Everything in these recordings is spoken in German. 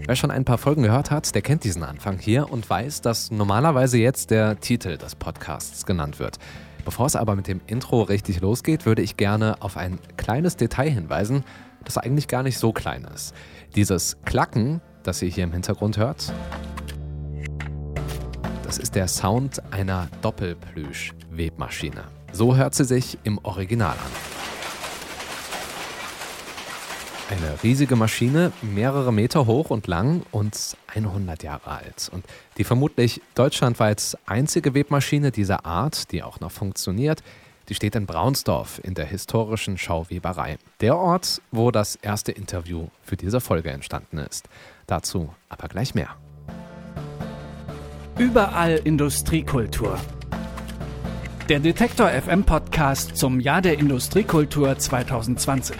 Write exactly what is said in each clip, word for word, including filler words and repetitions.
Wer schon ein paar Folgen gehört hat, der kennt diesen Anfang hier und weiß, dass normalerweise jetzt der Titel des Podcasts genannt wird. Bevor es aber mit dem Intro richtig losgeht, würde ich gerne auf ein kleines Detail hinweisen, das eigentlich gar nicht so klein ist. Dieses Klacken, das ihr hier im Hintergrund hört, das ist der Sound einer Doppelplüsch-Webmaschine. So hört sie sich im Original an. Eine riesige Maschine, mehrere Meter hoch und lang und hundert Jahre alt. Und die vermutlich deutschlandweit einzige Webmaschine dieser Art, die auch noch funktioniert, die steht in Braunsdorf in der historischen Schauweberei. Der Ort, wo das erste Interview für diese Folge entstanden ist. Dazu aber gleich mehr. Überall Industriekultur. Der Detektor F M Podcast zum Jahr der Industriekultur zwanzig zwanzig.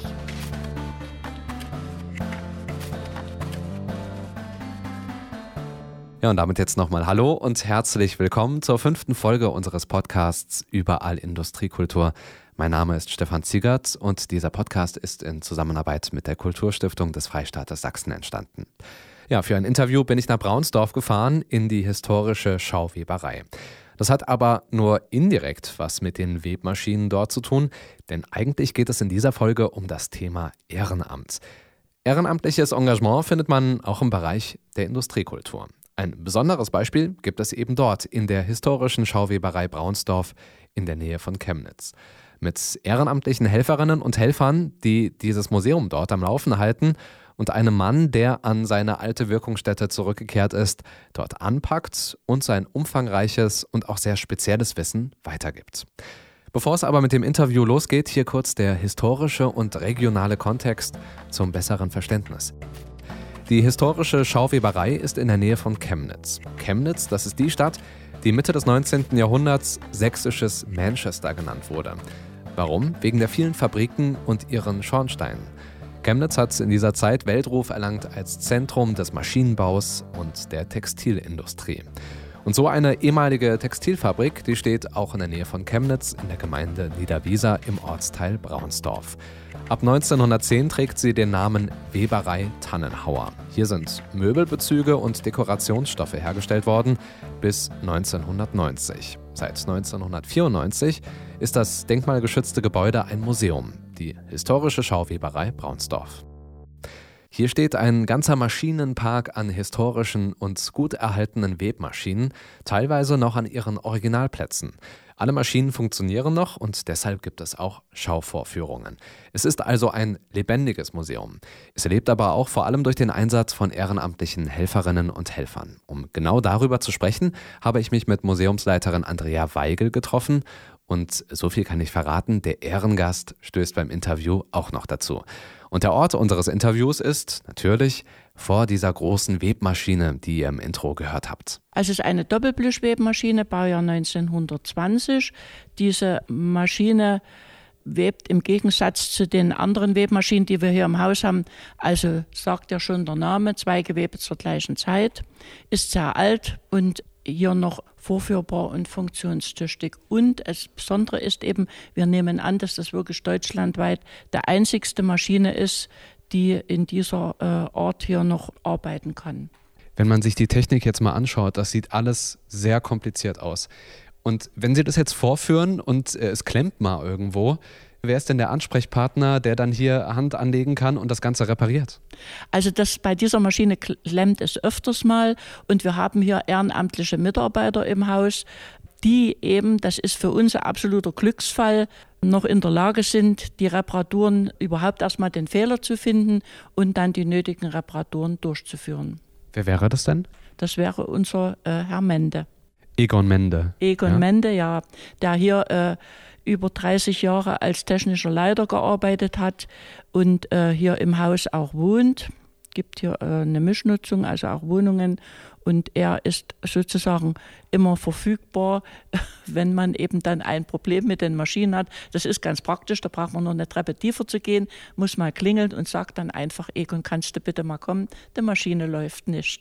Ja, und damit jetzt nochmal Hallo und herzlich willkommen zur fünften Folge unseres Podcasts Überall Industriekultur. Mein Name ist Stefan Ziegert und dieser Podcast ist in Zusammenarbeit mit der Kulturstiftung des Freistaates Sachsen entstanden. Ja, für ein Interview bin ich nach Braunsdorf gefahren in die historische Schauweberei. Das hat aber nur indirekt was mit den Webmaschinen dort zu tun, denn eigentlich geht es in dieser Folge um das Thema Ehrenamt. Ehrenamtliches Engagement findet man auch im Bereich der Industriekultur. Ein besonderes Beispiel gibt es eben dort in der historischen Schauweberei Braunsdorf in der Nähe von Chemnitz. Mit ehrenamtlichen Helferinnen und Helfern, die dieses Museum dort am Laufen halten und einem Mann, der an seine alte Wirkungsstätte zurückgekehrt ist, dort anpackt und sein umfangreiches und auch sehr spezielles Wissen weitergibt. Bevor es aber mit dem Interview losgeht, hier kurz der historische und regionale Kontext zum besseren Verständnis. Die historische Schauweberei ist in der Nähe von Chemnitz. Chemnitz, das ist die Stadt, die Mitte des neunzehnten Jahrhunderts sächsisches Manchester genannt wurde. Warum? Wegen der vielen Fabriken und ihren Schornsteinen. Chemnitz hat in dieser Zeit Weltruf erlangt als Zentrum des Maschinenbaus und der Textilindustrie. Und so eine ehemalige Textilfabrik, die steht auch in der Nähe von Chemnitz in der Gemeinde Niederwieser im Ortsteil Braunsdorf. Ab neunzehnhundertzehn trägt sie den Namen Weberei Tannenhauer. Hier sind Möbelbezüge und Dekorationsstoffe hergestellt worden bis neunzehnhundertneunzig. Seit neunzehnhundertvierundneunzig ist das denkmalgeschützte Gebäude ein Museum, die historische Schauweberei Braunsdorf. Hier steht ein ganzer Maschinenpark an historischen und gut erhaltenen Webmaschinen, teilweise noch an ihren Originalplätzen. Alle Maschinen funktionieren noch und deshalb gibt es auch Schauvorführungen. Es ist also ein lebendiges Museum. Es lebt aber auch vor allem durch den Einsatz von ehrenamtlichen Helferinnen und Helfern. Um genau darüber zu sprechen, habe ich mich mit Museumsleiterin Andrea Weigel getroffen. Und so viel kann ich verraten, der Ehrengast stößt beim Interview auch noch dazu. Und der Ort unseres Interviews ist natürlich vor dieser großen Webmaschine, die ihr im Intro gehört habt. Also es ist eine Doppelplüsch-Webmaschine, Baujahr neunzehnhundertzwanzig. Diese Maschine webt im Gegensatz zu den anderen Webmaschinen, die wir hier im Haus haben, also sagt ja schon der Name, zwei Gewebe zur gleichen Zeit, ist sehr alt und hier noch vorführbar und funktionstüchtig. Und das Besondere ist eben, wir nehmen an, dass das wirklich deutschlandweit der einzigste Maschine ist, die in dieser äh, Art hier noch arbeiten kann. Wenn man sich die Technik jetzt mal anschaut, das sieht alles sehr kompliziert aus. Und wenn Sie das jetzt vorführen und äh, es klemmt mal irgendwo, wer ist denn der Ansprechpartner, der dann hier Hand anlegen kann und das Ganze repariert? Also das, bei dieser Maschine klemmt es öfters mal und wir haben hier ehrenamtliche Mitarbeiter im Haus, die eben, das ist für uns ein absoluter Glücksfall, noch in der Lage sind, die Reparaturen überhaupt erstmal den Fehler zu finden und dann die nötigen Reparaturen durchzuführen. Wer wäre das denn? Das wäre unser äh, Herr Mende. Egon Mende. Egon ja. Mende, ja, der hier äh, über dreißig Jahre als technischer Leiter gearbeitet hat und äh, hier im Haus auch wohnt. Gibt hier äh, eine Mischnutzung, also auch Wohnungen. Und er ist sozusagen immer verfügbar, wenn man eben dann ein Problem mit den Maschinen hat. Das ist ganz praktisch, da braucht man nur eine Treppe tiefer zu gehen, muss mal klingeln und sagt dann einfach, Egon, kannst du bitte mal kommen, die Maschine läuft nicht.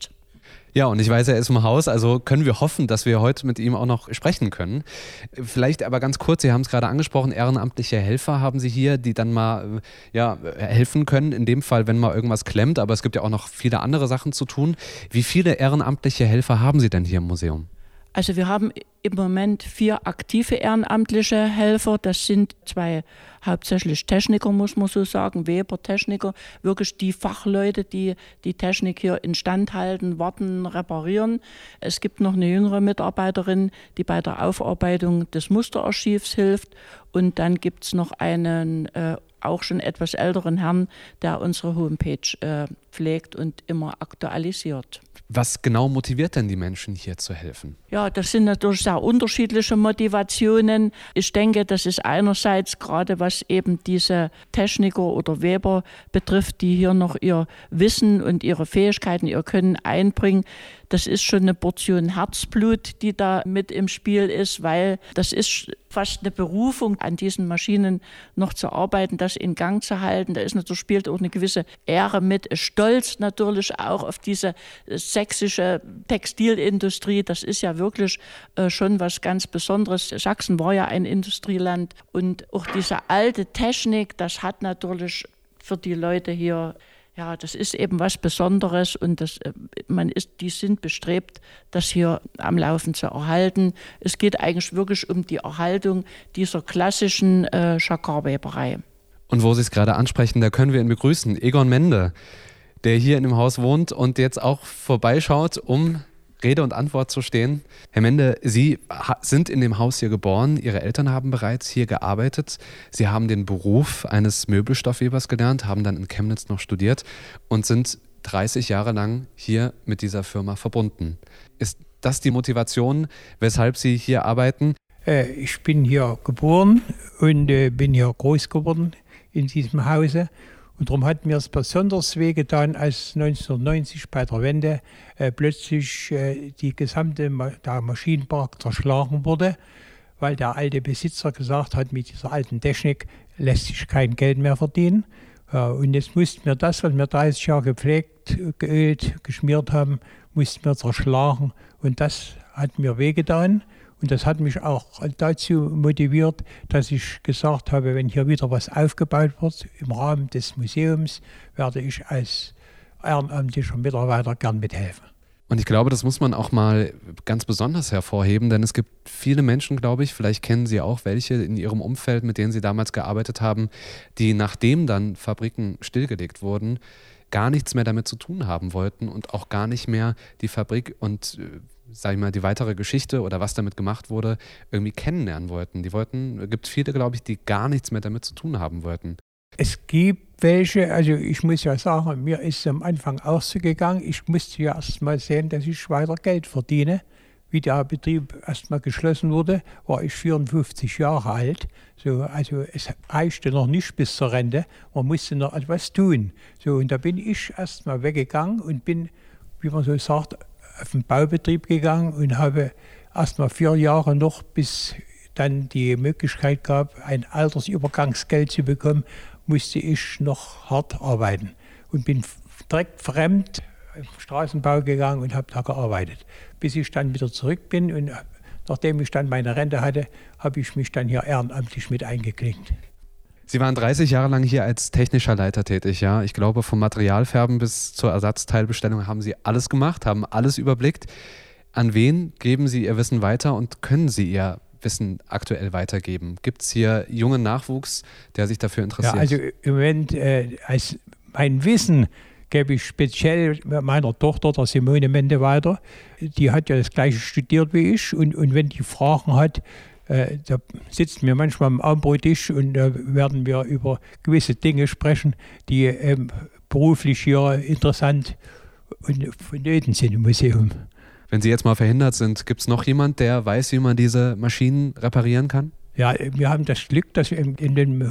Ja, und ich weiß, er ist im Haus, also können wir hoffen, dass wir heute mit ihm auch noch sprechen können. Vielleicht aber ganz kurz, Sie haben es gerade angesprochen, ehrenamtliche Helfer haben Sie hier, die dann mal ja, helfen können, in dem Fall, wenn mal irgendwas klemmt, aber es gibt ja auch noch viele andere Sachen zu tun. Wie viele ehrenamtliche Helfer haben Sie denn hier im Museum? Also wir haben im Moment vier aktive ehrenamtliche Helfer. Das sind zwei hauptsächlich Techniker, muss man so sagen, Weber-Techniker, wirklich die Fachleute, die die Technik hier instand halten, warten, reparieren. Es gibt noch eine jüngere Mitarbeiterin, die bei der Aufarbeitung des Musterarchivs hilft. Und dann gibt es noch einen äh, auch schon etwas älteren Herrn, der unsere Homepage äh, pflegt und immer aktualisiert. Was genau motiviert denn die Menschen, hier zu helfen? Ja, das sind natürlich sehr unterschiedliche Motivationen. Ich denke, das ist einerseits gerade, was eben diese Techniker oder Weber betrifft, die hier noch ihr Wissen und ihre Fähigkeiten, ihr Können einbringen. Das ist schon eine Portion Herzblut, die da mit im Spiel ist, weil das ist fast eine Berufung, an diesen Maschinen noch zu arbeiten, das in Gang zu halten. Da ist natürlich, spielt auch eine gewisse Ehre mit, Stolz natürlich auch auf diese sächsische Textilindustrie. Das ist ja wirklich äh, schon was ganz Besonderes. Sachsen war ja ein Industrieland und auch diese alte Technik, das hat natürlich für die Leute hier, ja, das ist eben was Besonderes und das, man ist, die sind bestrebt, das hier am Laufen zu erhalten. Es geht eigentlich wirklich um die Erhaltung dieser klassischen äh, Jacquard-Weberei. Und wo Sie es gerade ansprechen, da können wir ihn begrüßen, Egon Mende, der hier in dem Haus wohnt und jetzt auch vorbeischaut, um Rede und Antwort zu stehen. Herr Mende, Sie sind in dem Haus hier geboren, Ihre Eltern haben bereits hier gearbeitet. Sie haben den Beruf eines Möbelstoffwebers gelernt, haben dann in Chemnitz noch studiert und sind dreißig Jahre lang hier mit dieser Firma verbunden. Ist das die Motivation, weshalb Sie hier arbeiten? Äh, ich bin hier geboren und äh, bin hier groß geworden in diesem Hause. Und darum hat mir es besonders wehgetan, als neunzehnhundertneunzig bei der Wende äh, plötzlich äh, die gesamte Ma- der Maschinenpark zerschlagen wurde, weil der alte Besitzer gesagt hat, mit dieser alten Technik lässt sich kein Geld mehr verdienen. Äh, und jetzt mussten wir das, was wir dreißig Jahre gepflegt, geölt, geschmiert haben, mussten wir zerschlagen. Und das hat mir wehgetan. Und das hat mich auch dazu motiviert, dass ich gesagt habe, wenn hier wieder was aufgebaut wird im Rahmen des Museums, werde ich als ehrenamtlicher Mitarbeiter gern mithelfen. Und ich glaube, das muss man auch mal ganz besonders hervorheben, denn es gibt viele Menschen, glaube ich, vielleicht kennen Sie auch welche in Ihrem Umfeld, mit denen Sie damals gearbeitet haben, die nachdem dann Fabriken stillgelegt wurden, gar nichts mehr damit zu tun haben wollten und auch gar nicht mehr die Fabrik und sag ich mal, die weitere Geschichte oder was damit gemacht wurde, irgendwie kennenlernen wollten. Die wollten, es gibt viele, glaube ich, die gar nichts mehr damit zu tun haben wollten. Es gibt welche, also ich muss ja sagen, mir ist es am Anfang auch so gegangen, ich musste ja erst mal sehen, dass ich weiter Geld verdiene. Wie der Betrieb erst mal geschlossen wurde, war ich vierundfünfzig Jahre alt. So, also es reichte noch nicht bis zur Rente, man musste noch etwas tun. So, und da bin ich erst mal weggegangen und bin, wie man so sagt, auf den Baubetrieb gegangen und habe erst mal vier Jahre noch, bis dann die Möglichkeit gab, ein Altersübergangsgeld zu bekommen, musste ich noch hart arbeiten und bin direkt fremd im Straßenbau gegangen und habe da gearbeitet, bis ich dann wieder zurück bin und nachdem ich dann meine Rente hatte, habe ich mich dann hier ehrenamtlich mit eingeklinkt. Sie waren dreißig Jahre lang hier als technischer Leiter tätig, ja. Ich glaube, vom Materialfärben bis zur Ersatzteilbestellung haben Sie alles gemacht, haben alles überblickt. An wen geben Sie Ihr Wissen weiter und können Sie Ihr Wissen aktuell weitergeben? Gibt es hier jungen Nachwuchs, der sich dafür interessiert? Ja, also im Moment, äh, als mein Wissen gebe ich speziell meiner Tochter, der Simone Mende, weiter. Die hat ja das Gleiche studiert wie ich und, und wenn die Fragen hat, Äh, da sitzen wir manchmal am Abendbrottisch und da äh, werden wir über gewisse Dinge sprechen, die ähm, beruflich hier interessant und vonnöten sind im Museum. Wenn Sie jetzt mal verhindert sind, gibt es noch jemand, der weiß, wie man diese Maschinen reparieren kann? Ja, wir haben das Glück, dass in, in dem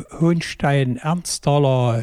Hohenstein-Ernsthaler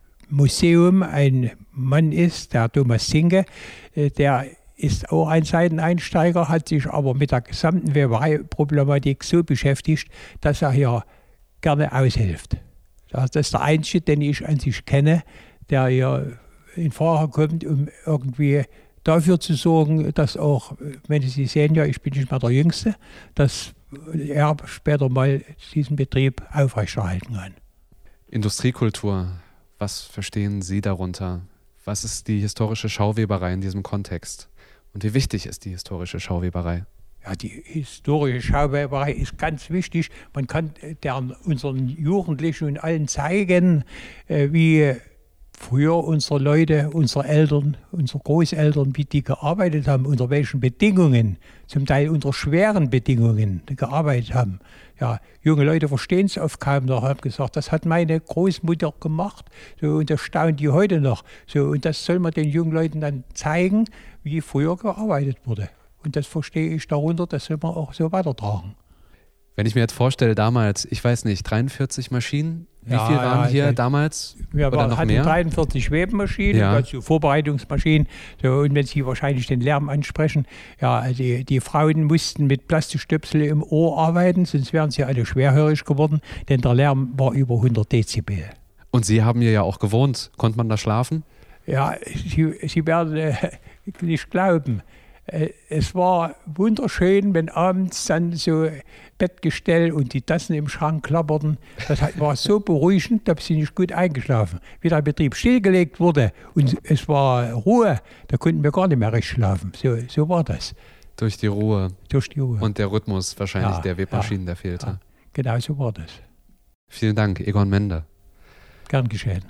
Museum ein Mann ist, der Thomas Zinke, äh, der ist auch ein Seiteneinsteiger, hat sich aber mit der gesamten Weberei-Problematik so beschäftigt, dass er hier gerne aushilft. Das ist der Einzige, den ich an sich kenne, der hier in Frage kommt, um irgendwie dafür zu sorgen, dass auch, wenn Sie sehen, ja, ich bin nicht mehr der Jüngste, dass er später mal diesen Betrieb aufrechterhalten kann. Industriekultur, was verstehen Sie darunter? Was ist die historische Schauweberei in diesem Kontext? Und wie wichtig ist die historische Schauweberei? Ja, die historische Schauweberei ist ganz wichtig. Man kann deren, unseren Jugendlichen und allen zeigen, äh, wie früher unsere Leute, unsere Eltern, unsere Großeltern, wie die gearbeitet haben, unter welchen Bedingungen, zum Teil unter schweren Bedingungen gearbeitet haben. Ja, junge Leute verstehen es oft kaum noch, haben gesagt, das hat meine Großmutter gemacht, so, und das staunt die heute noch. So, und das soll man den jungen Leuten dann zeigen, wie früher gearbeitet wurde. Und das verstehe ich darunter, das soll man auch so weitertragen. Wenn ich mir jetzt vorstelle, damals, ich weiß nicht, dreiundvierzig Maschinen, wie ja, viel waren ja, hier ja. damals? Wir oder waren, noch hatten mehr? dreiundvierzig Webenmaschinen, Ja. also Vorbereitungsmaschinen. So, und wenn Sie wahrscheinlich den Lärm ansprechen, ja, die, die Frauen mussten mit Plastikstöpsel im Ohr arbeiten, sonst wären sie alle schwerhörig geworden, denn der Lärm war über hundert Dezibel. Und Sie haben hier ja auch gewohnt. Konnte man da schlafen? Ja, Sie, Sie werden äh, nicht glauben. Es war wunderschön, wenn abends dann so Bettgestell und die Tassen im Schrank klapperten. Das war so beruhigend, da bin ich nicht gut eingeschlafen. Wie der Betrieb stillgelegt wurde und es war Ruhe, da konnten wir gar nicht mehr recht schlafen. So, so war das. Durch die Ruhe. Durch die Ruhe. Und der Rhythmus wahrscheinlich Ja, der Webmaschinen, ja, der fehlte. Ja, genau so war das. Vielen Dank, Egon Mende. Gern geschehen.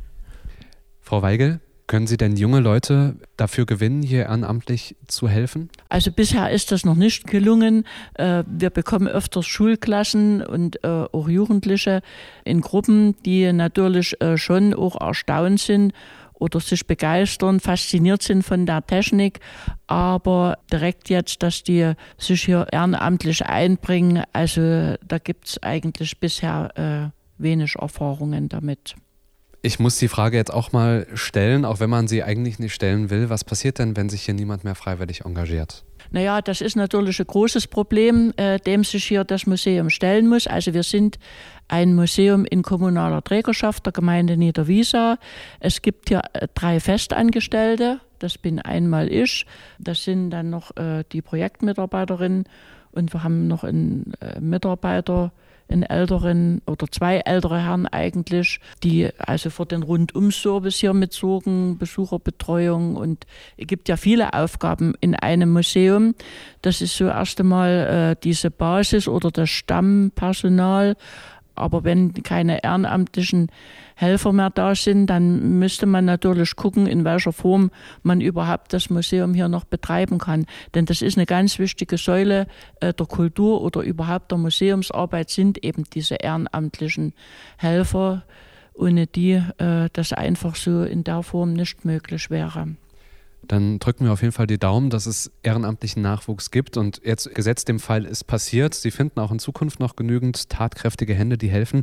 Frau Weigel, können Sie denn junge Leute dafür gewinnen, hier ehrenamtlich zu helfen? Also bisher ist das noch nicht gelungen. Wir bekommen öfters Schulklassen und auch Jugendliche in Gruppen, die natürlich schon auch erstaunt sind oder sich begeistern, fasziniert sind von der Technik. Aber direkt jetzt, dass die sich hier ehrenamtlich einbringen, also da gibt es eigentlich bisher wenig Erfahrungen damit. Ich muss die Frage jetzt auch mal stellen, auch wenn man sie eigentlich nicht stellen will. Was passiert denn, wenn sich hier niemand mehr freiwillig engagiert? Naja, das ist natürlich ein großes Problem, äh, dem sich hier das Museum stellen muss. Also wir sind ein Museum in kommunaler Trägerschaft der Gemeinde Niederwiesa. Es gibt hier äh, drei Festangestellte, das bin einmal ich. Das sind dann noch äh, die Projektmitarbeiterinnen und wir haben noch einen äh, Mitarbeiter, einen älteren oder zwei ältere Herren eigentlich, die also für den Rundum-Service hier mitsorgen, Besucherbetreuung, und es gibt ja viele Aufgaben in einem Museum. Das ist so erst einmal äh, diese Basis oder das Stammpersonal. Aber wenn keine ehrenamtlichen Helfer mehr da sind, dann müsste man natürlich gucken, in welcher Form man überhaupt das Museum hier noch betreiben kann. Denn das ist eine ganz wichtige Säule äh, der Kultur oder überhaupt der Museumsarbeit, sind eben diese ehrenamtlichen Helfer, ohne die äh, das einfach so in der Form nicht möglich wäre. Dann drücken wir auf jeden Fall die Daumen, dass es ehrenamtlichen Nachwuchs gibt. Und jetzt, gesetzt dem Fall, ist passiert. Sie finden auch in Zukunft noch genügend tatkräftige Hände, die helfen.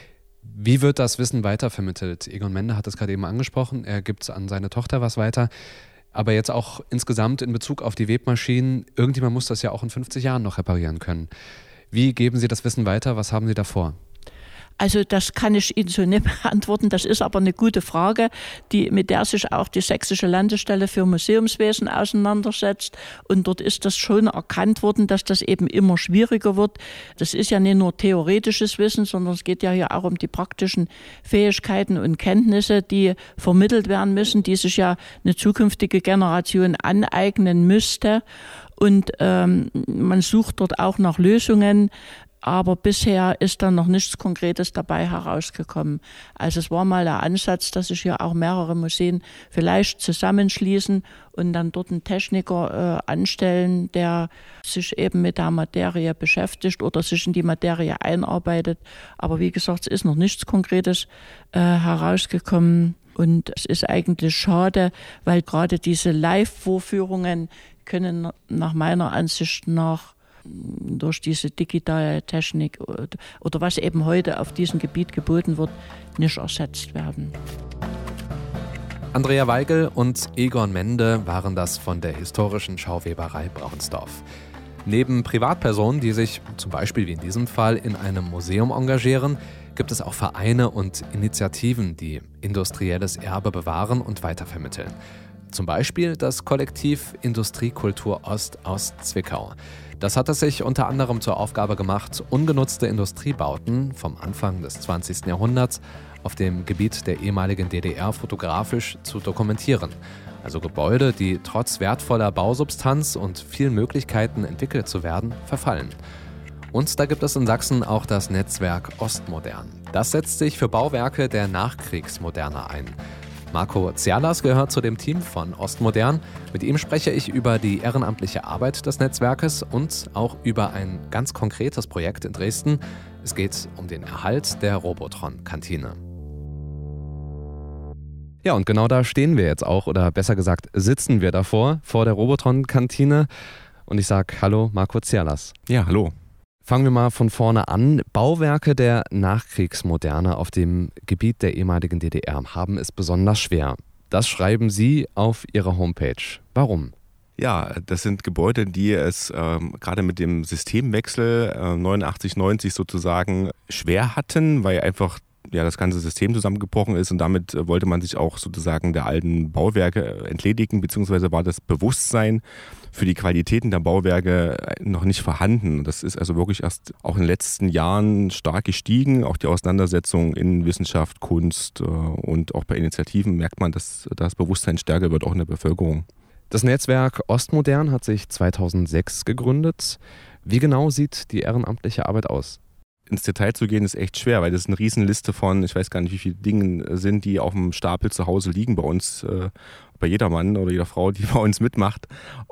Wie wird das Wissen weitervermittelt? Egon Mende hat es gerade eben angesprochen. Er gibt an seine Tochter was weiter. Aber jetzt auch insgesamt in Bezug auf die Webmaschinen. Irgendjemand muss das ja auch in fünfzig Jahren noch reparieren können. Wie geben Sie das Wissen weiter? Was haben Sie da vor? Also das kann ich Ihnen so nicht beantworten. Das ist aber eine gute Frage, die, mit der sich auch die Sächsische Landesstelle für Museumswesen auseinandersetzt. Und dort ist das schon erkannt worden, dass das eben immer schwieriger wird. Das ist ja nicht nur theoretisches Wissen, sondern es geht ja hier auch um die praktischen Fähigkeiten und Kenntnisse, die vermittelt werden müssen, die sich ja eine zukünftige Generation aneignen müsste. Und ähm, man sucht dort auch nach Lösungen. Aber bisher ist dann noch nichts Konkretes dabei herausgekommen. Also es war mal der Ansatz, dass sich hier auch mehrere Museen vielleicht zusammenschließen und dann dort einen Techniker äh, anstellen, der sich eben mit der Materie beschäftigt oder sich in die Materie einarbeitet. Aber wie gesagt, es ist noch nichts Konkretes äh, herausgekommen. Und es ist eigentlich schade, weil gerade diese Live-Vorführungen können nach meiner Ansicht nach durch diese digitale Technik oder was eben heute auf diesem Gebiet geboten wird, nicht ersetzt werden. Andrea Weigel und Egon Mende waren das von der historischen Schauweberei Braunsdorf. Neben Privatpersonen, die sich zum Beispiel wie in diesem Fall in einem Museum engagieren, gibt es auch Vereine und Initiativen, die industrielles Erbe bewahren und weitervermitteln. Zum Beispiel das Kollektiv Industriekultur Ost aus Zwickau. Das hat es sich unter anderem zur Aufgabe gemacht, ungenutzte Industriebauten vom Anfang des zwanzigsten Jahrhunderts auf dem Gebiet der ehemaligen D D R fotografisch zu dokumentieren. Also Gebäude, die trotz wertvoller Bausubstanz und vielen Möglichkeiten entwickelt zu werden, verfallen. Und da gibt es in Sachsen auch das Netzwerk Ostmodern. Das setzt sich für Bauwerke der Nachkriegsmoderne ein. Marco Zerlas gehört zu dem Team von Ostmodern. Mit ihm spreche ich über die ehrenamtliche Arbeit des Netzwerkes und auch über ein ganz konkretes Projekt in Dresden. Es geht um den Erhalt der Robotron-Kantine. Ja, und genau da stehen wir jetzt auch, oder besser gesagt sitzen wir davor, vor der Robotron-Kantine. Und ich sage Hallo, Marco Zerlas. Ja, hallo. Fangen wir mal von vorne an. Bauwerke der Nachkriegsmoderne auf dem Gebiet der ehemaligen D D R haben es besonders schwer. Das schreiben Sie auf Ihrer Homepage. Warum? Ja, das sind Gebäude, die es ähm, gerade mit dem Systemwechsel äh, neunundachtzig, neunzig sozusagen schwer hatten, weil einfach ja, das ganze System zusammengebrochen ist und damit äh, wollte man sich auch sozusagen der alten Bauwerke entledigen, beziehungsweise war das Bewusstsein für die Qualitäten der Bauwerke noch nicht vorhanden. Das ist also wirklich erst auch in den letzten Jahren stark gestiegen. Auch die Auseinandersetzung in Wissenschaft, Kunst äh, und auch bei Initiativen merkt man, dass das Bewusstsein stärker wird, auch in der Bevölkerung. Das Netzwerk Ostmodern hat sich zweitausendsechs gegründet. Wie genau sieht die ehrenamtliche Arbeit aus? Ins Detail zu gehen ist echt schwer, weil das eine Riesenliste von, ich weiß gar nicht, wie viele Dinge sind, die auf dem Stapel zu Hause liegen bei uns, äh, bei jeder Mann oder jeder Frau, die bei uns mitmacht.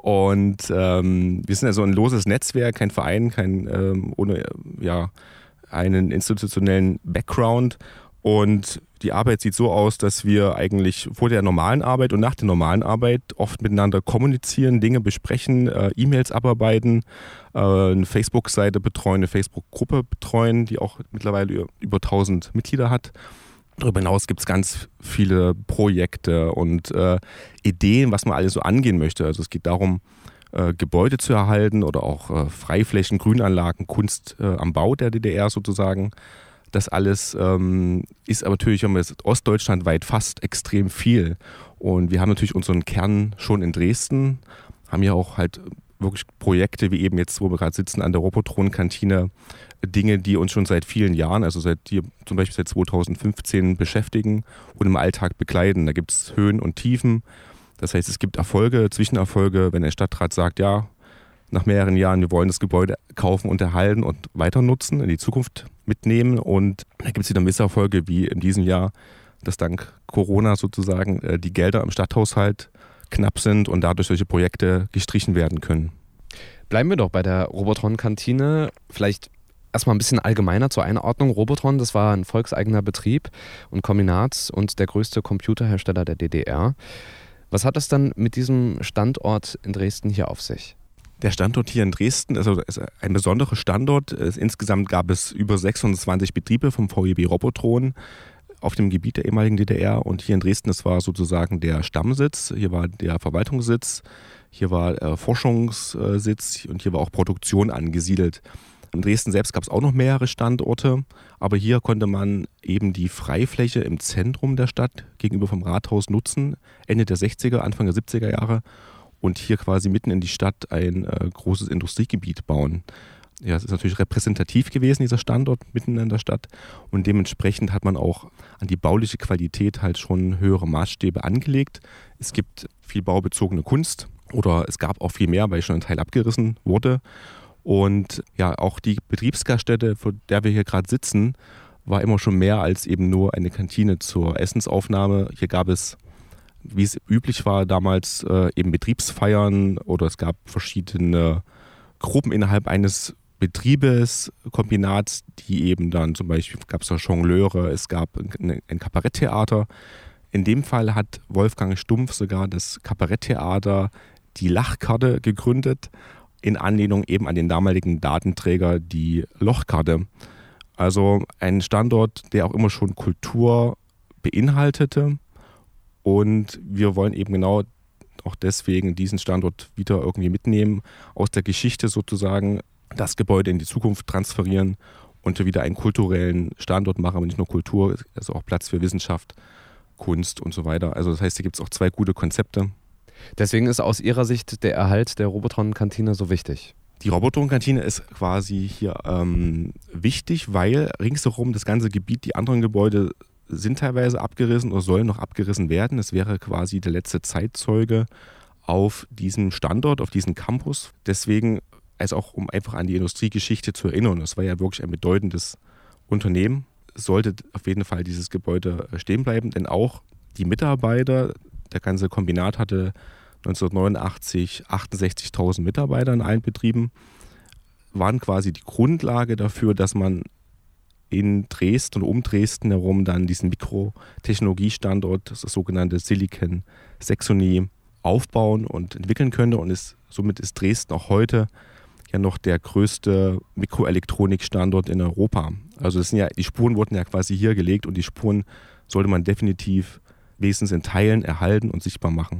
Und ähm, wir sind ja so ein loses Netzwerk, kein Verein, kein ähm, ohne ja, einen institutionellen Background. Und die Arbeit sieht so aus, dass wir eigentlich vor der normalen Arbeit und nach der normalen Arbeit oft miteinander kommunizieren, Dinge besprechen, äh, E-Mails abarbeiten, äh, eine Facebook-Seite betreuen, eine Facebook-Gruppe betreuen, die auch mittlerweile über tausend Mitglieder hat. Darüber hinaus gibt es ganz viele Projekte und äh, Ideen, was man alles so angehen möchte. Also es geht darum, äh, Gebäude zu erhalten oder auch äh, Freiflächen, Grünanlagen, Kunst äh, am Bau der D D R sozusagen. Das alles ähm, ist aber natürlich, wenn man jetzt ostdeutschlandweit fast extrem viel. Und wir haben natürlich unseren Kern schon in Dresden, haben ja auch halt wirklich Projekte, wie eben jetzt, wo wir gerade sitzen, an der Robotron-Kantine, Dinge, die uns schon seit vielen Jahren, also seit die zum Beispiel seit zweitausendfünfzehn beschäftigen und im Alltag begleiten. Da gibt es Höhen und Tiefen. Das heißt, es gibt Erfolge, Zwischenerfolge, wenn der Stadtrat sagt, ja, nach mehreren Jahren, wir wollen das Gebäude kaufen und erhalten und weiter nutzen, in die Zukunft mitnehmen. Und da gibt es wieder Misserfolge, wie in diesem Jahr, dass dank Corona sozusagen die Gelder im Stadthaushalt knapp sind und dadurch solche Projekte gestrichen werden können. Bleiben wir doch bei der Robotron-Kantine. Vielleicht erstmal ein bisschen allgemeiner zur Einordnung. Robotron, das war ein volkseigener Betrieb und Kombinat und der größte Computerhersteller der D D R. Was hat es dann mit diesem Standort in Dresden hier auf sich? Der Standort hier in Dresden also ist ein besonderer Standort. Insgesamt gab es über sechsundzwanzig Betriebe vom V E B Robotron auf dem Gebiet der ehemaligen D D R. Und hier in Dresden, das war sozusagen der Stammsitz. Hier war der Verwaltungssitz, hier war der Forschungssitz und hier war auch Produktion angesiedelt. In Dresden selbst gab es auch noch mehrere Standorte, aber hier konnte man eben die Freifläche im Zentrum der Stadt gegenüber vom Rathaus nutzen, Ende der sechziger, Anfang der siebziger Jahre. Und hier quasi mitten in die Stadt ein äh, großes Industriegebiet bauen. Ja, es ist natürlich repräsentativ gewesen, dieser Standort mitten in der Stadt. Und dementsprechend hat man auch an die bauliche Qualität halt schon höhere Maßstäbe angelegt. Es gibt viel baubezogene Kunst oder es gab auch viel mehr, weil schon ein Teil abgerissen wurde. Und ja, auch die Betriebsgaststätte, vor der wir hier gerade sitzen, war immer schon mehr als eben nur eine Kantine zur Essensaufnahme. Hier gab es, wie es üblich war damals, äh, eben Betriebsfeiern oder es gab verschiedene Gruppen innerhalb eines Betriebes, Kombinats, die eben dann zum Beispiel, gab es da Jongleure, es gab ein, ein Kabaretttheater. In dem Fall hat Wolfgang Stumpf sogar das Kabaretttheater Die Lachkarte gegründet, in Anlehnung eben an den damaligen Datenträger, die Lochkarte. Also ein Standort, der auch immer schon Kultur beinhaltete. Und wir wollen eben genau auch deswegen diesen Standort wieder irgendwie mitnehmen, aus der Geschichte sozusagen das Gebäude in die Zukunft transferieren und wieder einen kulturellen Standort machen, aber nicht nur Kultur, also auch Platz für Wissenschaft, Kunst und so weiter. Also das heißt, hier gibt es auch zwei gute Konzepte Deswegen ist aus Ihrer Sicht der Erhalt der Robotron-Kantine so wichtig. Die Robotron-Kantine ist quasi hier ähm, wichtig, weil ringsherum das ganze Gebiet, die anderen Gebäude sind teilweise abgerissen oder sollen noch abgerissen werden. Es wäre quasi der letzte Zeitzeuge auf diesem Standort, auf diesem Campus. Deswegen, also auch um einfach an die Industriegeschichte zu erinnern, das war ja wirklich ein bedeutendes Unternehmen, sollte auf jeden Fall dieses Gebäude stehen bleiben, denn auch die Mitarbeiter, der ganze Kombinat hatte neunzehnhundertneunundachtzig achtundsechzigtausend Mitarbeiter in allen Betrieben, waren quasi die Grundlage dafür, dass man in Dresden und um Dresden herum dann diesen Mikrotechnologiestandort, das sogenannte Silicon Saxony, aufbauen und entwickeln könnte. Und ist, somit ist Dresden auch heute ja noch der größte Mikroelektronikstandort in Europa. Also das sind ja, die Spuren wurden ja quasi hier gelegt und die Spuren sollte man definitiv wenigstens in Teilen erhalten und sichtbar machen.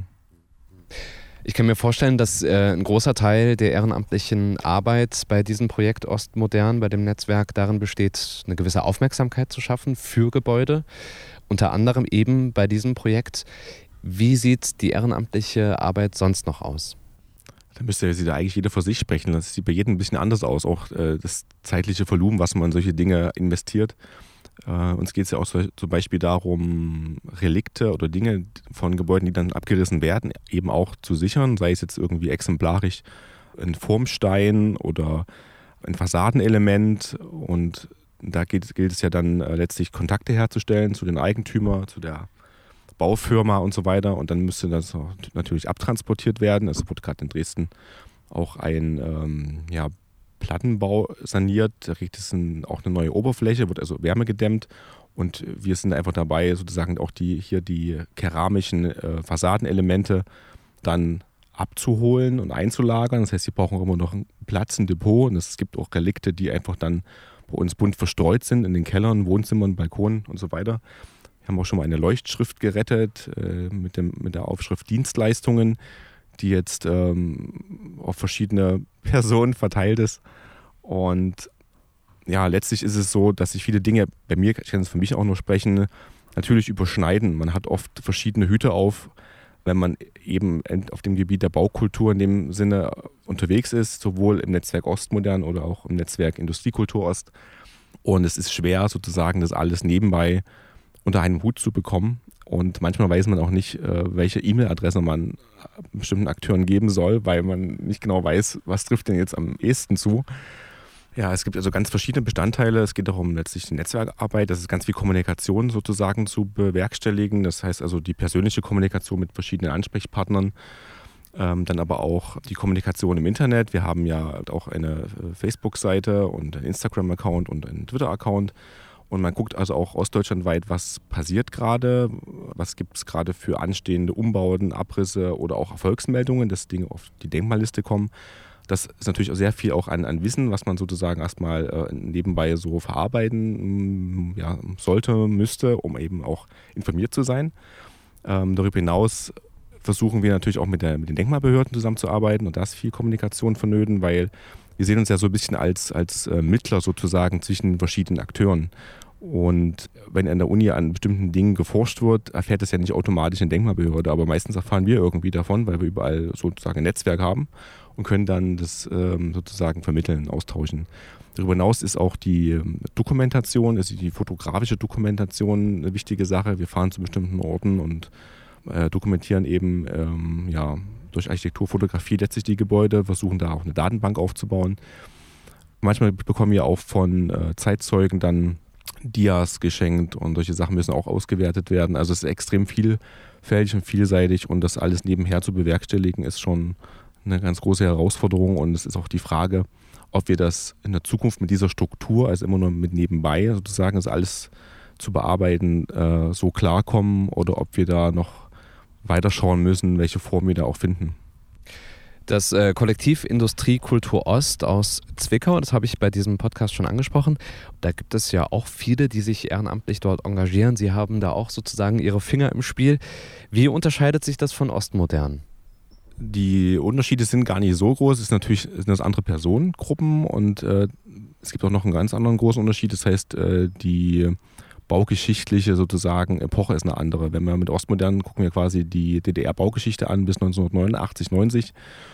Ich kann mir vorstellen, dass äh, ein großer Teil der ehrenamtlichen Arbeit bei diesem Projekt Ostmodern, bei dem Netzwerk, darin besteht, eine gewisse Aufmerksamkeit zu schaffen für Gebäude. Unter anderem eben bei diesem Projekt. Wie sieht die ehrenamtliche Arbeit sonst noch aus? Da müsste sie da eigentlich jeder für sich sprechen. Das sieht bei jedem ein bisschen anders aus. Auch äh, das zeitliche Volumen, was man in solche Dinge investiert. Äh, uns geht es ja auch so, zum Beispiel darum, Relikte oder Dinge von Gebäuden, die dann abgerissen werden, eben auch zu sichern. Sei es jetzt irgendwie exemplarisch ein Formstein oder ein Fassadenelement. Und da gilt, gilt es ja dann äh, letztlich Kontakte herzustellen zu den Eigentümern, zu der Baufirma und so weiter. Und dann müsste das natürlich abtransportiert werden. Es wurde gerade in Dresden auch ein ähm, ja, Plattenbau saniert. Da kriegt es ein, auch eine neue Oberfläche, wird also wärmegedämmt. Und wir sind einfach dabei, sozusagen auch die hier die keramischen äh, Fassadenelemente dann abzuholen und einzulagern. Das heißt, sie brauchen immer noch einen Platz, ein Depot. Und es gibt auch Relikte, die einfach dann bei uns bunt verstreut sind in den Kellern, Wohnzimmern, Balkonen und so weiter. Wir haben auch schon mal eine Leuchtschrift gerettet äh, mit, dem, mit der Aufschrift Dienstleistungen, die jetzt ähm, auf verschiedene Personen verteilt ist. Und ja, letztlich ist es so, dass sich viele Dinge, bei mir, ich kann es für mich auch nur sprechen, natürlich überschneiden. Man hat oft verschiedene Hüte auf, wenn man eben auf dem Gebiet der Baukultur in dem Sinne unterwegs ist, sowohl im Netzwerk Ostmodern oder auch im Netzwerk Industriekultur Ost. Und es ist schwer, sozusagen das alles nebenbei unter einem Hut zu bekommen. Und manchmal weiß man auch nicht, welche E-Mail-Adresse man bestimmten Akteuren geben soll, weil man nicht genau weiß, was trifft denn jetzt am ehesten zu. Ja, es gibt also ganz verschiedene Bestandteile. Es geht darum, letztlich die Netzwerkarbeit, das ist ganz viel Kommunikation sozusagen zu bewerkstelligen. Das heißt also die persönliche Kommunikation mit verschiedenen Ansprechpartnern. Ähm, dann aber auch die Kommunikation im Internet. Wir haben ja auch eine Facebook-Seite und einen Instagram-Account und einen Twitter-Account. Und man guckt also auch ostdeutschlandweit, was passiert gerade, was gibt es gerade für anstehende Umbauten, Abrisse oder auch Erfolgsmeldungen, dass Dinge auf die Denkmalliste kommen. Das ist natürlich auch sehr viel auch an, an Wissen, was man sozusagen erstmal äh, nebenbei so verarbeiten ja, sollte, müsste, um eben auch informiert zu sein. Ähm, darüber hinaus versuchen wir natürlich auch mit, der, mit den Denkmalbehörden zusammenzuarbeiten und da ist viel Kommunikation vonnöten, weil wir sehen uns ja so ein bisschen als, als äh, Mittler sozusagen zwischen verschiedenen Akteuren. Und wenn an der Uni an bestimmten Dingen geforscht wird, erfährt es ja nicht automatisch eine Denkmalbehörde, aber meistens erfahren wir irgendwie davon, weil wir überall sozusagen ein Netzwerk haben und können dann das ähm, sozusagen vermitteln, austauschen. Darüber hinaus ist auch die ähm, Dokumentation, also die fotografische Dokumentation eine wichtige Sache. Wir fahren zu bestimmten Orten und äh, dokumentieren eben ähm, ja, durch Architekturfotografie letztlich die Gebäude, versuchen da auch eine Datenbank aufzubauen. Manchmal bekommen wir auch von äh, Zeitzeugen dann Dias geschenkt und solche Sachen müssen auch ausgewertet werden. Also es ist extrem vielfältig und vielseitig und das alles nebenher zu bewerkstelligen ist schon eine ganz große Herausforderung und es ist auch die Frage, ob wir das in der Zukunft mit dieser Struktur, also immer nur mit nebenbei sozusagen, das alles zu bearbeiten, äh, so klarkommen oder ob wir da noch weiterschauen müssen, welche Form wir da auch finden. Das äh, Kollektiv Industriekultur Ost aus Zwickau, das habe ich bei diesem Podcast schon angesprochen. Da gibt es ja auch viele, die sich ehrenamtlich dort engagieren. Sie haben da auch sozusagen ihre Finger im Spiel. Wie unterscheidet sich das von Ostmodern? Die Unterschiede sind gar nicht so groß. Es ist natürlich sind das andere Personengruppen und äh, es gibt auch noch einen ganz anderen großen Unterschied. Das heißt, äh, die baugeschichtliche sozusagen Epoche ist eine andere. Wenn wir mit Ostmodern gucken wir quasi die D D R-Baugeschichte an bis neunzehnhundertneunundachtzig, neunzig.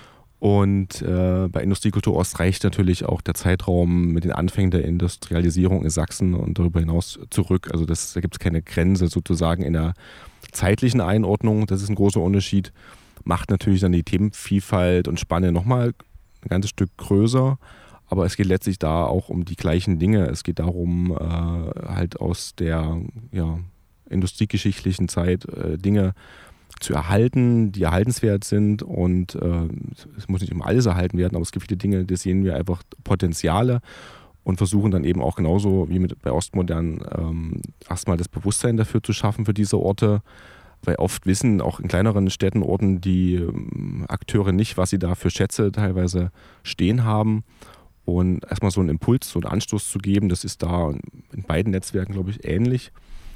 Und äh, bei Industriekultur Ost reicht natürlich auch der Zeitraum mit den Anfängen der Industrialisierung in Sachsen und darüber hinaus zurück. Also das, da gibt es keine Grenze sozusagen in der zeitlichen Einordnung. Das ist ein großer Unterschied. Macht natürlich dann die Themenvielfalt und Spanne nochmal ein ganzes Stück größer. Aber es geht letztlich da auch um die gleichen Dinge. Es geht darum, äh, halt aus der ja, industriegeschichtlichen Zeit äh, Dinge zu erhalten, die erhaltenswert sind, und äh, es muss nicht immer alles erhalten werden, aber es gibt viele Dinge, da sehen wir einfach Potenziale und versuchen dann eben auch genauso wie mit bei Ostmodern ähm, erstmal das Bewusstsein dafür zu schaffen für diese Orte, weil oft wissen auch in kleineren Städten, Orten die ähm, Akteure nicht, was sie da für Schätze teilweise stehen haben, und erstmal so einen Impuls, so einen Anstoß zu geben, das ist da in beiden Netzwerken, glaube ich, ähnlich.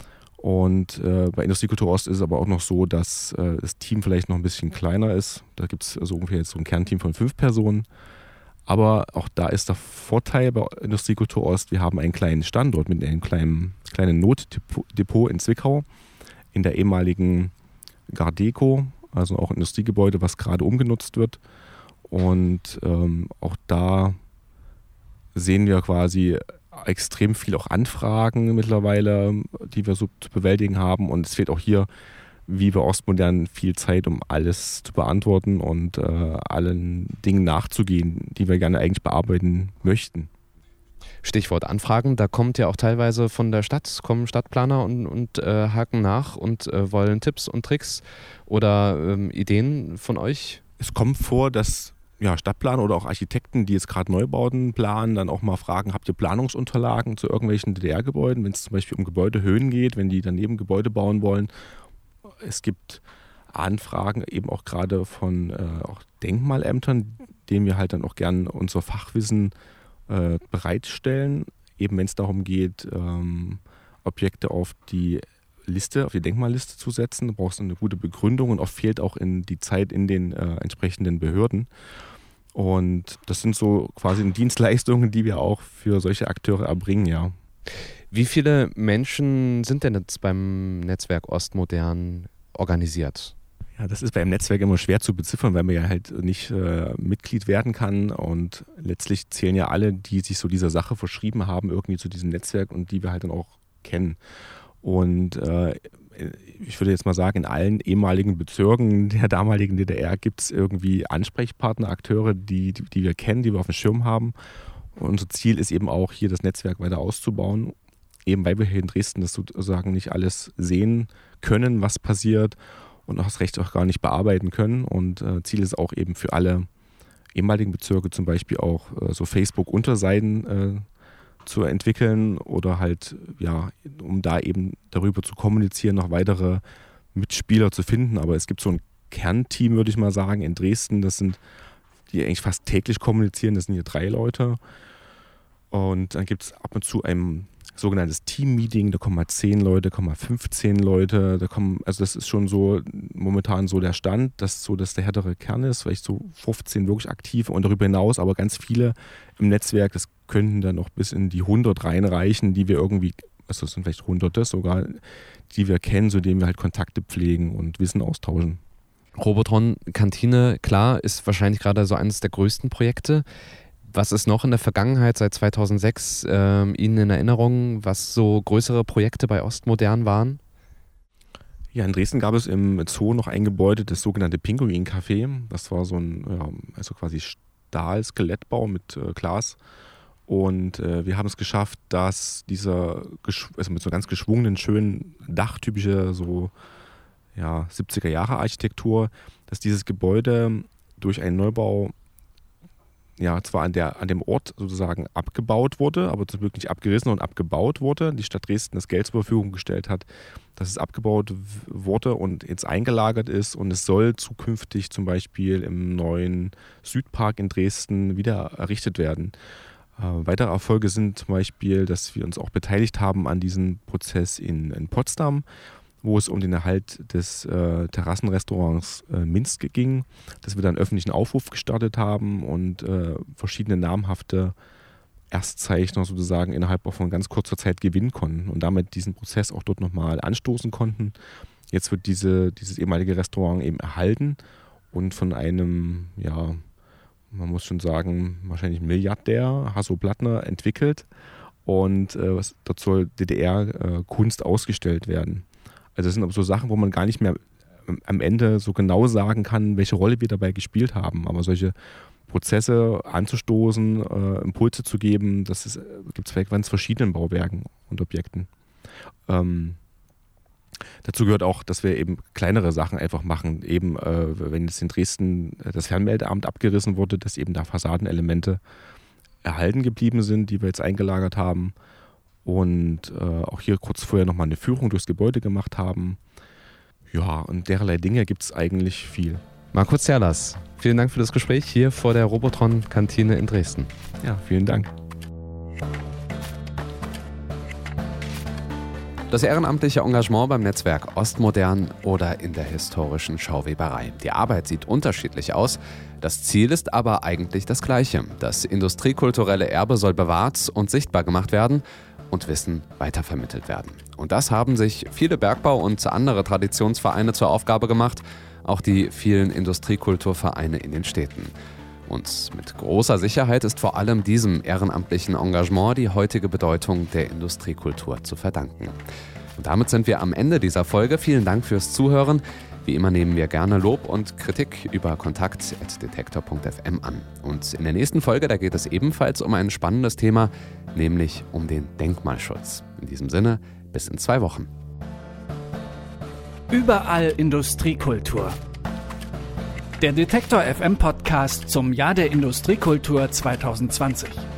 Und äh, bei Industriekultur Ost ist es aber auch noch so, dass äh, das Team vielleicht noch ein bisschen kleiner ist. Da gibt es also ungefähr jetzt so ein Kernteam von fünf Personen. Aber auch da ist der Vorteil bei Industriekultur Ost, wir haben einen kleinen Standort mit einem kleinen, kleinen Notdepot in Zwickau, in der ehemaligen Gardeco, also auch ein Industriegebäude, was gerade umgenutzt wird. Und ähm, auch da sehen wir quasi extrem viel auch Anfragen mittlerweile, die wir so zu bewältigen haben, und es fehlt auch hier, wie bei Ostmodern, viel Zeit, um alles zu beantworten und äh, allen Dingen nachzugehen, die wir gerne eigentlich bearbeiten möchten. Stichwort Anfragen, da kommt ja auch teilweise von der Stadt, kommen Stadtplaner und, und äh, haken nach und äh, wollen Tipps und Tricks oder ähm, Ideen von euch. Es kommt vor, dass ja, Stadtplaner oder auch Architekten, die jetzt gerade Neubauten planen, dann auch mal fragen, habt ihr Planungsunterlagen zu irgendwelchen D D R-Gebäuden, wenn es zum Beispiel um Gebäudehöhen geht, wenn die daneben Gebäude bauen wollen. Es gibt Anfragen eben auch gerade von äh, auch Denkmalämtern, denen wir halt dann auch gern unser Fachwissen äh, bereitstellen, eben wenn es darum geht, ähm, Objekte auf die Liste, auf die Denkmalliste zu setzen. Da brauchst du eine gute Begründung, und oft fehlt auch in die Zeit in den äh, entsprechenden Behörden. Und das sind so quasi Dienstleistungen, die wir auch für solche Akteure erbringen, ja. Wie viele Menschen sind denn jetzt beim Netzwerk Ostmodern organisiert? Ja, das ist beim Netzwerk immer schwer zu beziffern, weil man ja halt nicht äh, Mitglied werden kann, und letztlich zählen ja alle, die sich so dieser Sache verschrieben haben, irgendwie zu diesem Netzwerk und die wir halt dann auch kennen. Und äh, ich würde jetzt mal sagen, in allen ehemaligen Bezirken der damaligen D D R gibt es irgendwie Ansprechpartner, Akteure, die, die, die wir kennen, die wir auf dem Schirm haben. Und unser Ziel ist eben auch, hier das Netzwerk weiter auszubauen, eben weil wir hier in Dresden das sozusagen nicht alles sehen können, was passiert, und auch das Recht auch gar nicht bearbeiten können. Und äh, Ziel ist auch eben für alle ehemaligen Bezirke zum Beispiel auch äh, so Facebook-Unterseiten äh, zu entwickeln, oder halt, ja, um da eben darüber zu kommunizieren, noch weitere Mitspieler zu finden. Aber es gibt so ein Kernteam, würde ich mal sagen, in Dresden, das sind, die eigentlich fast täglich kommunizieren, das sind hier drei Leute. Und dann gibt es ab und zu ein sogenanntes Team-Meeting, da kommen mal zehn Leute, kommen mal fünfzehn Leute, da kommen, also das ist schon so momentan so der Stand, dass so dass der härtere Kern ist, vielleicht so fünfzehn wirklich aktiv, und darüber hinaus aber ganz viele im Netzwerk, das könnten dann noch bis in die hundert reinreichen, die wir irgendwie, also das sind vielleicht hunderte sogar, die wir kennen, zu denen wir halt Kontakte pflegen und Wissen austauschen. Robotron Kantine, klar, ist wahrscheinlich gerade so eines der größten Projekte. Was ist noch in der Vergangenheit seit zweitausendsechs äh, Ihnen in Erinnerung, was so größere Projekte bei Ostmodern waren? Ja, in Dresden gab es im Zoo noch ein Gebäude, das sogenannte Pinguin-Café. Das war so ein, ja, also quasi Stahl-Skelettbau mit äh, Glas. Und äh, wir haben es geschafft, dass dieser, also mit so ganz geschwungenen, schönen Dach, typische so ja, siebziger-Jahre-Architektur, dass dieses Gebäude durch einen Neubau ja, zwar an, der, an dem Ort sozusagen abgebaut wurde, aber zum Glück nicht abgerissen und abgebaut wurde. Die Stadt Dresden das Geld zur Verfügung gestellt hat, dass es abgebaut wurde und jetzt eingelagert ist, und es soll zukünftig zum Beispiel im neuen Südpark in Dresden wieder errichtet werden. Äh, weitere Erfolge sind zum Beispiel, dass wir uns auch beteiligt haben an diesem Prozess in, in Potsdam, wo es um den Erhalt des äh, Terrassenrestaurants äh, Minsk ging, dass wir dann einen öffentlichen Aufruf gestartet haben und äh, verschiedene namhafte Erstzeichner sozusagen innerhalb von ganz kurzer Zeit gewinnen konnten und damit diesen Prozess auch dort nochmal anstoßen konnten. Jetzt wird diese, dieses ehemalige Restaurant eben erhalten und von einem, ja, man muss schon sagen, wahrscheinlich Milliardär, Hasso Plattner, entwickelt. Und äh, dort soll D D R-Kunst äh, ausgestellt werden. Also das sind aber so Sachen, wo man gar nicht mehr am Ende so genau sagen kann, welche Rolle wir dabei gespielt haben. Aber solche Prozesse anzustoßen, äh, Impulse zu geben, das gibt es bei ganz verschiedenen Bauwerken und Objekten. Ähm, dazu gehört auch, dass wir eben kleinere Sachen einfach machen. Eben, äh, wenn jetzt in Dresden das Fernmeldeamt abgerissen wurde, dass eben da Fassadenelemente erhalten geblieben sind, die wir jetzt eingelagert haben. Und äh, auch hier kurz vorher nochmal eine Führung durchs Gebäude gemacht haben. Ja, und derlei Dinge gibt es eigentlich viel. Markus Zerlas, vielen Dank für das Gespräch hier vor der Robotron-Kantine in Dresden. Ja, vielen Dank. Das ehrenamtliche Engagement beim Netzwerk Ostmodern oder in der historischen Schauweberei. Die Arbeit sieht unterschiedlich aus. Das Ziel ist aber eigentlich das gleiche. Das industriekulturelle Erbe soll bewahrt und sichtbar gemacht werden und Wissen weitervermittelt werden. Und das haben sich viele Bergbau- und andere Traditionsvereine zur Aufgabe gemacht, auch die vielen Industriekulturvereine in den Städten. Und mit großer Sicherheit ist vor allem diesem ehrenamtlichen Engagement die heutige Bedeutung der Industriekultur zu verdanken. Und damit sind wir am Ende dieser Folge. Vielen Dank fürs Zuhören. Wie immer nehmen wir gerne Lob und Kritik über kontakt at detektor punkt f m an. Und in der nächsten Folge, da geht es ebenfalls um ein spannendes Thema, nämlich um den Denkmalschutz. In diesem Sinne, bis in zwei Wochen. Überall Industriekultur. Der Detektor F M Podcast zum Jahr der Industriekultur zwanzig zwanzig.